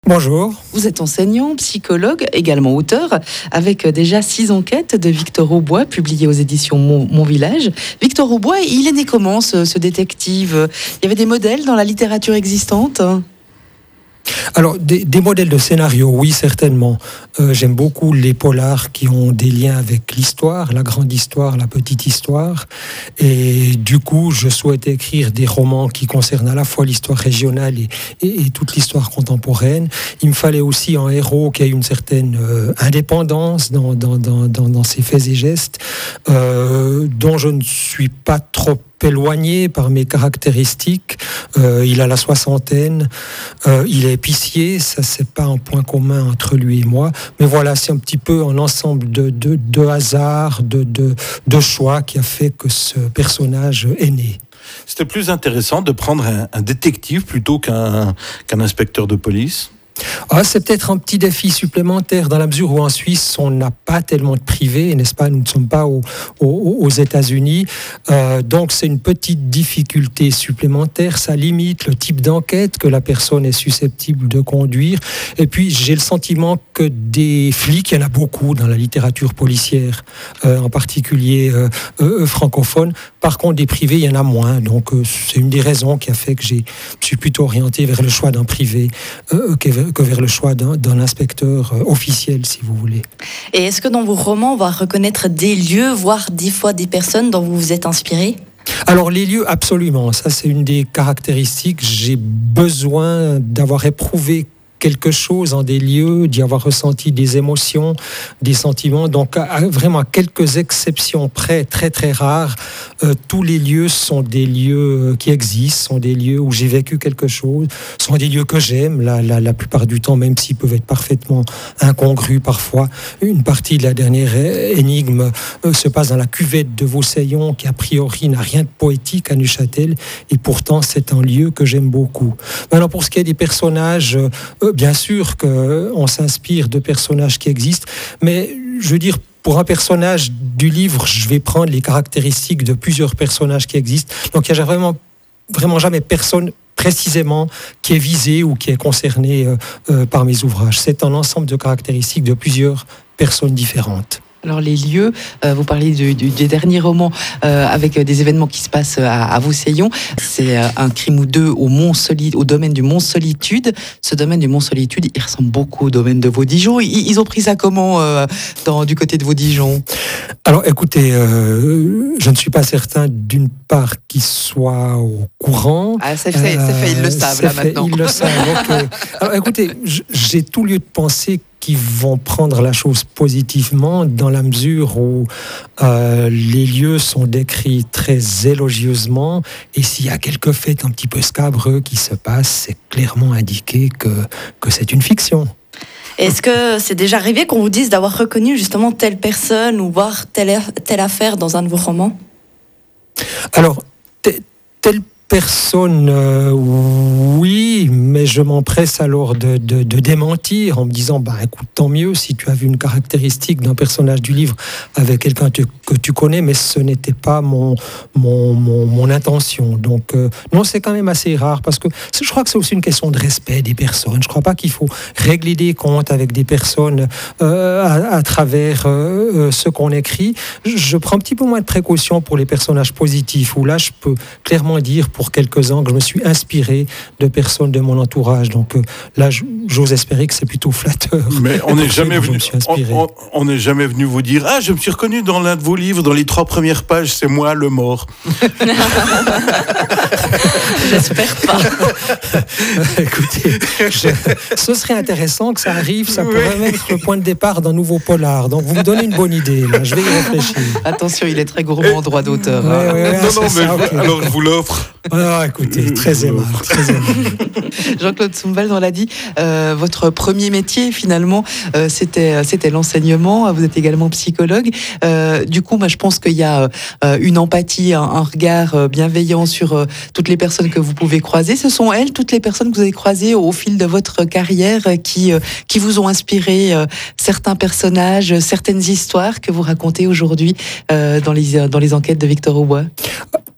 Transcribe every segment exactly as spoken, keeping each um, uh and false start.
Bonjour. Vous êtes enseignant, psychologue, également auteur, avec déjà six enquêtes de Victor Aubois, publiées aux éditions Mon, Mon Village. Victor Aubois, il est né comment, ce, ce détective ? Il y avait des modèles dans la littérature existante ? Alors, des, des modèles de scénario, oui, certainement. Euh, j'aime beaucoup les polars qui ont des liens avec l'histoire, la grande histoire, la petite histoire. Et du coup, je souhaite écrire des romans qui concernent à la fois l'histoire régionale et, et, et toute l'histoire contemporaine. Il me fallait aussi un héros qui a une certaine euh, indépendance dans, dans, dans, dans, dans ses faits et gestes, euh, dont je ne suis pas trop éloigné par mes caractéristiques. Euh, il a la soixantaine, euh, il est épicier, ça c'est pas un point commun entre lui et moi, mais voilà, c'est un petit peu un ensemble de, de, de hasards, de, de, de choix qui a fait que ce personnage est né. C'était plus intéressant de prendre un, un détective plutôt qu'un, qu'un inspecteur de police ? Ah, c'est peut-être un petit défi supplémentaire dans la mesure où en Suisse on n'a pas tellement de privé, n'est-ce pas ? Nous ne sommes pas au, au, aux États-Unis, euh, donc c'est une petite difficulté supplémentaire. Ça limite le type d'enquête que la personne est susceptible de conduire. Et puis j'ai le sentiment que des flics, il y en a beaucoup dans la littérature policière, euh, en particulier euh, euh, francophone. Par contre, des privés, il y en a moins. Donc euh, c'est une des raisons qui a fait que j'ai, je suis plutôt orienté vers le choix d'un privé euh, que que vers le choix d'un, d'un inspecteur euh, officiel, si vous voulez. Et est-ce que dans vos romans, on va reconnaître des lieux, voire des fois des personnes dont vous vous êtes inspiré ? Alors les lieux, absolument. Ça, c'est une des caractéristiques. J'ai besoin d'avoir éprouvé quelque chose en des lieux, d'y avoir ressenti des émotions, des sentiments. Donc, à, vraiment, à quelques exceptions près, très très rares, euh, tous les lieux sont des lieux qui existent, sont des lieux où j'ai vécu quelque chose, sont des lieux que j'aime, la, la, la plupart du temps, même s'ils peuvent être parfaitement incongrus parfois. Une partie de la dernière énigme euh, se passe dans la cuvette de Vauseillon, qui a priori n'a rien de poétique à Neuchâtel, et pourtant c'est un lieu que j'aime beaucoup. Maintenant, pour ce qui est des personnages, euh, bien sûr qu'on s'inspire de personnages qui existent, mais je veux dire, pour un personnage du livre, je vais prendre les caractéristiques de plusieurs personnages qui existent. Donc il n'y a vraiment, vraiment jamais personne précisément qui est visé ou qui est concerné euh, euh, par mes ouvrages. C'est un ensemble de caractéristiques de plusieurs personnes différentes. Alors les lieux, euh, vous parliez du, du, du dernier roman euh, avec des événements qui se passent à, à Vauseillon. C'est euh, un crime ou deux au, Mont Soli, au domaine du Mont Solitude. Ce domaine du Mont Solitude, il ressemble beaucoup au domaine de Vaudijon. Ils, ils ont pris ça comment euh, dans, du côté de Vaudijon ? Alors écoutez, euh, je ne suis pas certain d'une part qu'ils soient au courant. Ah, c'est fait, euh, c'est fait, ils le savent là fait, maintenant. Ils le savent, ok. Alors écoutez, j'ai tout lieu de penser qui vont prendre la chose positivement dans la mesure où euh, les lieux sont décrits très élogieusement et s'il y a quelques faits un petit peu scabreux qui se passent, c'est clairement indiqué que, que c'est une fiction. Est-ce que c'est déjà arrivé qu'on vous dise d'avoir reconnu justement telle personne ou voir telle, telle affaire dans un de vos romans ? Alors, t- telle personne, euh, oui, mais je m'empresse alors de, de, de démentir en me disant, bah écoute, tant mieux si tu as vu une caractéristique d'un personnage du livre avec quelqu'un que, que tu connais, mais ce n'était pas mon, mon, mon, mon intention. Donc, euh, non, c'est quand même assez rare parce que je crois que c'est aussi une question de respect des personnes. Je ne crois pas qu'il faut régler des comptes avec des personnes euh, à, à travers euh, ce qu'on écrit. Je prends un petit peu moins de précautions pour les personnages positifs, où là, je peux clairement dire pour quelques-uns que je me suis inspiré de personnes de mon entourage. Donc euh, là, j'ose espérer que c'est plutôt flatteur. Mais on n'est jamais venu, on, on n'est jamais venu vous dire, ah, je me suis reconnu dans l'un de vos livres, dans les trois premières pages, c'est moi le mort. J'espère pas. Écoutez, je, ce serait intéressant que ça arrive, ça pourrait oui. être le point de départ d'un nouveau polar. Donc vous me donnez une bonne idée, là. Je vais y réfléchir. Attention, il est très gourmand en droit d'auteur. Ouais, hein. ouais, ouais, non, non, mais ça, je, okay. alors je vous l'offre. Ah, écoutez, très aimable, très aimable. Jean-Claude Soumwald, on l'a dit, euh, votre premier métier finalement, euh, c'était, c'était l'enseignement. Vous êtes également psychologue. Euh, du coup, bah, je pense qu'il y a euh, une empathie, un, un regard bienveillant sur euh, toutes les personnes que vous pouvez croiser. Ce sont elles, toutes les personnes que vous avez croisées au, au fil de votre carrière, qui, euh, qui vous ont inspiré euh, certains personnages, certaines histoires que vous racontez aujourd'hui euh, dans les, dans les enquêtes de Victor Aubois.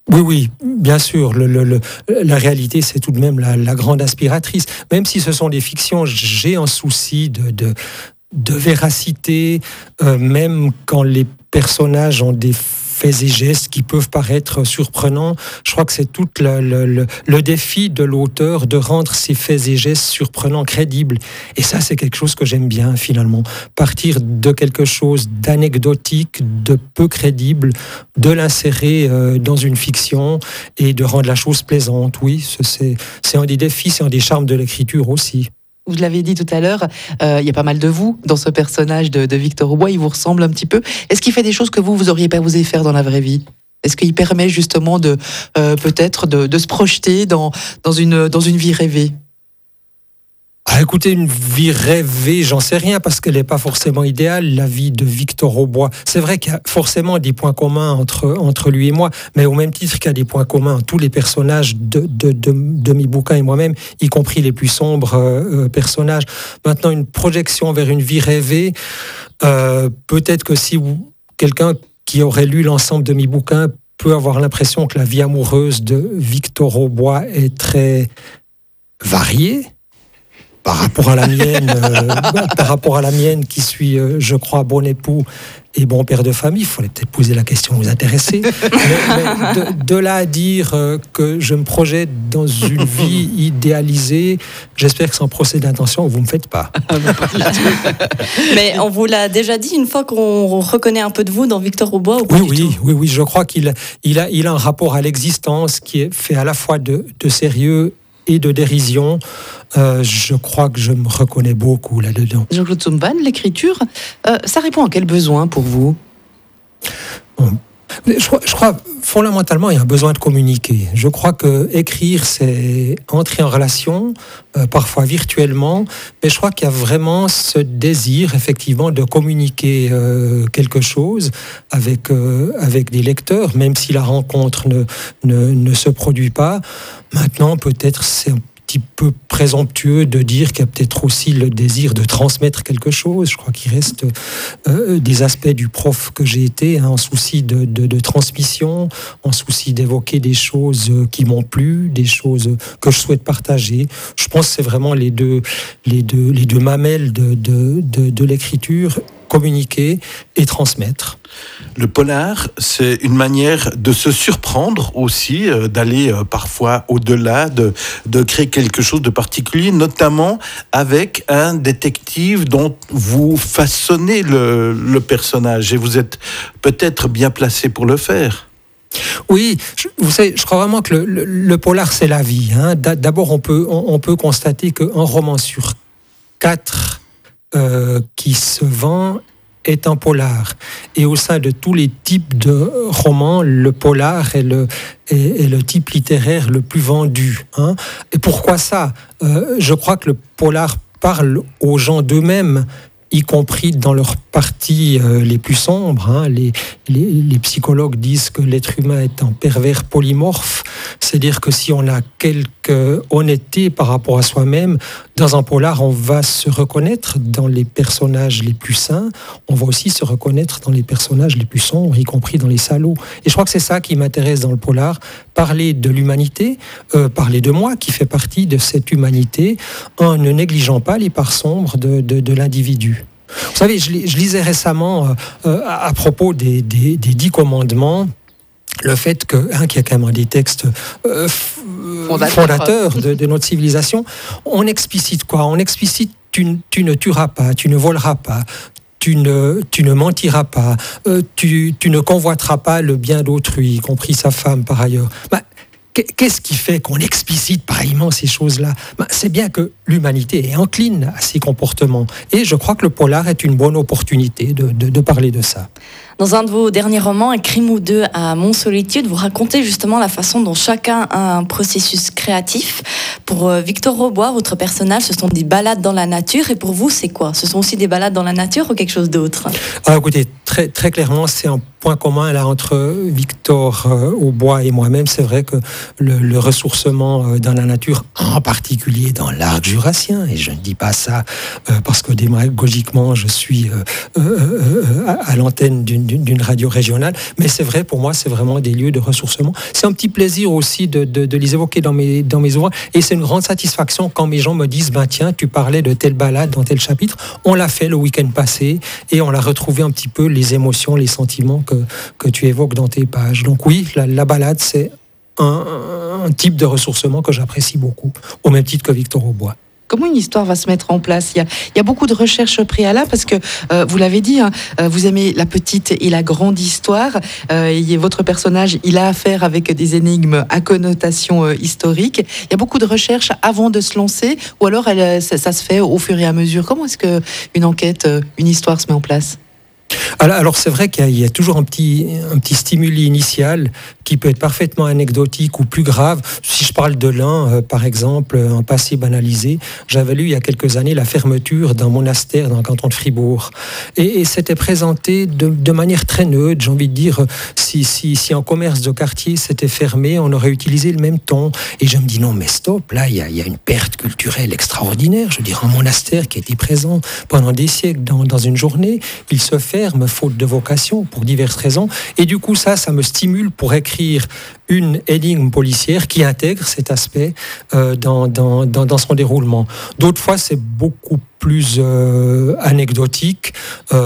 Oui, oui, bien sûr. Le, le, le, la réalité, c'est tout de même la, la grande inspiratrice. Même si ce sont des fictions, j'ai un souci de, de, de véracité, euh, même quand les personnages ont des faits et gestes qui peuvent paraître surprenants. Je crois que c'est tout le, le, le, le défi de l'auteur de rendre ces faits et gestes surprenants, crédibles. Et ça, c'est quelque chose que j'aime bien, finalement. Partir de quelque chose d'anecdotique, de peu crédible, de l'insérer euh, dans une fiction et de rendre la chose plaisante. Oui, c'est, c'est un des défis, c'est un des charmes de l'écriture aussi. Vous l'avez dit tout à l'heure, euh, il y a pas mal de vous dans ce personnage de, de Victor Aubois, il vous ressemble un petit peu. Est-ce qu'il fait des choses que vous, vous auriez pas osé faire dans la vraie vie ? Est-ce qu'il permet justement de, euh, peut-être de, de se projeter dans, dans, une, dans une vie rêvée ? Ah, écoutez, une vie rêvée, j'en sais rien parce qu'elle n'est pas forcément idéale, la vie de Victor Aubois. C'est vrai qu'il y a forcément des points communs entre, entre lui et moi, mais au même titre qu'il y a des points communs, tous les personnages de, de, de, de mes bouquins et moi-même, y compris les plus sombres euh, personnages. Maintenant, une projection vers une vie rêvée, euh, peut-être que si vous, quelqu'un qui aurait lu l'ensemble de mes bouquins peut avoir l'impression que la vie amoureuse de Victor Aubois est très variée. Par rapport à la mienne, euh, par rapport à la mienne qui suis, euh, je crois, bon époux et bon père de famille, il faudrait peut-être poser la question vous intéresser. mais, mais de, de là à dire euh, que je me projette dans une vie idéalisée, j'espère que sans procès d'intention, vous ne me faites pas. Mais on vous l'a déjà dit une fois qu'on reconnaît un peu de vous dans Victor Aubois ou pas oui, du oui, tout oui, oui, je crois qu'il il a, il a un rapport à l'existence qui est fait à la fois de, de sérieux et de dérision. Euh, je crois que je me reconnais beaucoup là-dedans. Jean-Claude Soumban, l'écriture, euh, ça répond à quel besoin pour vous ? Je crois, je crois fondamentalement il y a un besoin de communiquer. Je crois que écrire c'est entrer en relation, euh, parfois virtuellement, mais je crois qu'il y a vraiment ce désir effectivement de communiquer euh, quelque chose avec euh, avec des lecteurs, même si la rencontre ne ne, ne se produit pas. Maintenant peut-être c'est un petit peu présomptueux de dire qu'il y a peut-être aussi le désir de transmettre quelque chose. Je crois qu'il reste euh, des aspects du prof que j'ai été, hein, en souci de, de, de transmission, en souci d'évoquer des choses qui m'ont plu, des choses que je souhaite partager. Je pense que c'est vraiment les deux, les deux, les deux mamelles de, de, de, de l'écriture, communiquer et transmettre. Le polar, c'est une manière de se surprendre aussi, euh, d'aller euh, parfois au-delà, de, de créer quelque chose de particulier, notamment avec un détective dont vous façonnez le, le personnage et vous êtes peut-être bien placé pour le faire. Oui, je, vous savez, je crois vraiment que le, le, le polar, c'est la vie. Hein. D'abord, on peut, on, on peut constater qu'un roman sur quatre euh, qui se vend est un polar. Et au sein de tous les types de romans, le polar est le, est, est le type littéraire le plus vendu. Hein. Et pourquoi ça ? euh, Je crois que le polar parle aux gens d'eux-mêmes, y compris dans leurs parties euh, les plus sombres. Hein. Les, les, les psychologues disent que l'être humain est un pervers polymorphe, c'est-à-dire que si on a quelque honnêteté par rapport à soi-même, dans un polar, on va se reconnaître dans les personnages les plus sains, on va aussi se reconnaître dans les personnages les plus sombres, y compris dans les salauds. Et je crois que c'est ça qui m'intéresse dans le polar, parler de l'humanité, euh, parler de moi qui fait partie de cette humanité, en ne négligeant pas les parts sombres de, de, de l'individu. Vous savez, je, je lisais récemment euh, euh, à propos des, des, des dix commandements, le fait que, hein, qu'il y a quand même des textes euh, fondateurs, fondateurs de, de notre civilisation, on explicite quoi ? On explicite tu, tu ne tueras pas, tu ne voleras pas, tu ne, tu ne mentiras pas, euh, tu, tu ne convoiteras pas le bien d'autrui, y compris sa femme par ailleurs. Bah, qu'est-ce qui fait qu'on explicite pareillement ces choses-là ? Ben, c'est bien que l'humanité est encline à ces comportements. Et je crois que le polar est une bonne opportunité de, de, de parler de ça. Dans un de vos derniers romans, Un crime ou deux à Mont-Solitude, vous racontez justement la façon dont chacun a un processus créatif. Pour Victor Aubois, votre personnage, ce sont des balades dans la nature. Et pour vous, c'est quoi ? Ce sont aussi des balades dans la nature ou quelque chose d'autre ? Ah, écoutez, très, très clairement, c'est un point commun là, entre Victor Aubois et moi-même. C'est vrai que le, le ressourcement dans la nature, en particulier dans l'arc jurassien, et je ne dis pas ça euh, parce que démagogiquement, je suis euh, euh, euh, à, à l'antenne d'une d'une, d'une radio régionale. Mais c'est vrai, pour moi, c'est vraiment des lieux de ressourcement. C'est un petit plaisir aussi de, de, de les évoquer dans mes, dans mes ouvrages. Et c'est une grande satisfaction quand mes gens me disent, ben tiens, tu parlais de telle balade dans tel chapitre. On l'a fait le week-end passé et on a retrouvé un petit peu les émotions, les sentiments que, que tu évoques dans tes pages. Donc oui, la, la balade, c'est un, un type de ressourcement que j'apprécie beaucoup, au même titre que Victor Aubois. Comment une histoire va se mettre en place ? Il y a, il y a beaucoup de recherches préalables parce que, euh, vous l'avez dit, hein, vous aimez la petite et la grande histoire. Euh, et votre personnage, il a affaire avec des énigmes à connotation euh, historique. Il y a beaucoup de recherches avant de se lancer ou alors elle, ça, ça se fait au fur et à mesure. Comment est-ce qu'une enquête, une histoire se met en place ? Alors, alors c'est vrai qu'il y a, il y a toujours un petit, un petit stimuli initial qui peut être parfaitement anecdotique ou plus grave. Si je parle de l'un, euh, par exemple, un passé banalisé, j'avais lu il y a quelques années la fermeture d'un monastère dans le canton de Fribourg. Et, et c'était présenté de, de manière très neutre, j'ai envie de dire, si, si, si un commerce de quartier s'était fermé, on aurait utilisé le même ton. Et je me dis non mais stop, là il y a, il y a une perte culturelle extraordinaire. Je veux dire, un monastère qui a été présent pendant des siècles dans, dans une journée, il se ferme faute de vocation pour diverses raisons. Et du coup ça, ça me stimule pour écrire une énigme policière qui intègre cet aspect euh, dans, dans, dans, dans son déroulement. D'autres fois, c'est beaucoup plus euh, anecdotique.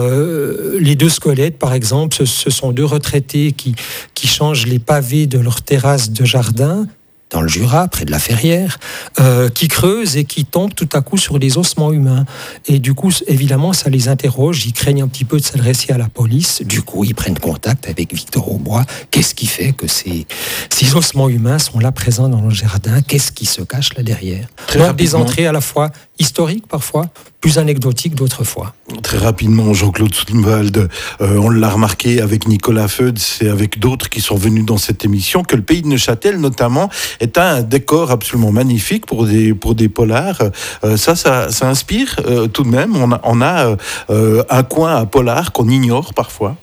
Euh, les deux squelettes, par exemple, ce, ce sont deux retraités qui, qui changent les pavés de leur terrasse de jardin dans le Jura, près de la Ferrière, euh, qui creusent et qui tombent tout à coup sur des ossements humains. Et du coup, évidemment, ça les interroge, ils craignent un petit peu de s'adresser à la police. Du coup, ils prennent contact avec Victor Aubois. Qu'est-ce qui fait que ces, ces ossements humains sont là présents dans le jardin ? Qu'est-ce qui se cache là derrière ? Très Donc, rapidement. des entrées à la fois historiques parfois, plus anecdotiques d'autres fois. Très rapidement, Jean-Claude Soumwald, euh, on l'a remarqué avec Nicolas Feud et avec d'autres qui sont venus dans cette émission, que le pays de Neuchâtel, notamment, est un décor absolument magnifique pour des, pour des polars. Euh, ça, ça, ça inspire euh, tout de même. On a, on a euh, un coin à polar qu'on ignore parfois.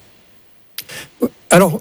Alors,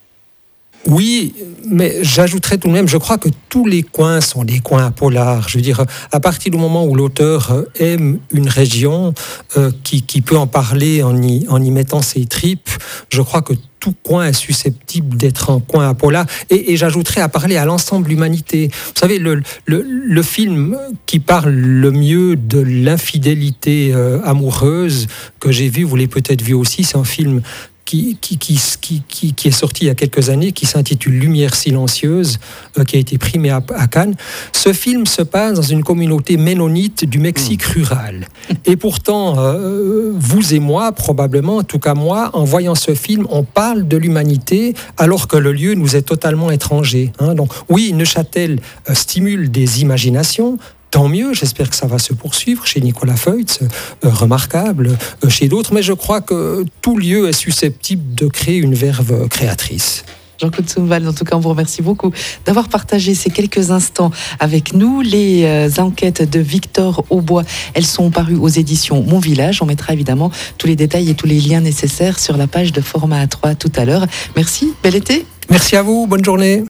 oui, mais j'ajouterais tout de même, je crois que tous les coins sont des coins à polar. Je veux dire, à partir du moment où l'auteur aime une région, euh, qui, qui peut en parler en y, en y mettant ses tripes, je crois que tout coin est susceptible d'être un coin à polar. Et, et j'ajouterais à parler à l'ensemble de l'humanité. Vous savez, le, le, le film qui parle le mieux de l'infidélité euh, amoureuse que j'ai vu, vous l'avez peut-être vu aussi, c'est un film Qui, qui, qui, qui, qui est sorti il y a quelques années, qui s'intitule Lumière silencieuse, euh, qui a été primé à, à Cannes. Ce film se passe dans une communauté ménonite du Mexique mmh. rural. Et pourtant, euh, vous et moi, probablement, en tout cas moi, en voyant ce film, on parle de l'humanité alors que le lieu nous est totalement étranger. Hein. Donc oui, Neuchâtel euh, stimule des imaginations. Tant mieux, j'espère que ça va se poursuivre chez Nicolas Feutz, euh, remarquable, euh, chez d'autres, mais je crois que tout lieu est susceptible de créer une verve créatrice. Jean-Claude Soumwald, en tout cas, on vous remercie beaucoup d'avoir partagé ces quelques instants avec nous. Les euh, enquêtes de Victor Aubois, elles sont parues aux éditions Mon Village. On mettra évidemment tous les détails et tous les liens nécessaires sur la page de Format A trois tout à l'heure. Merci, bel été. Merci à vous, bonne journée.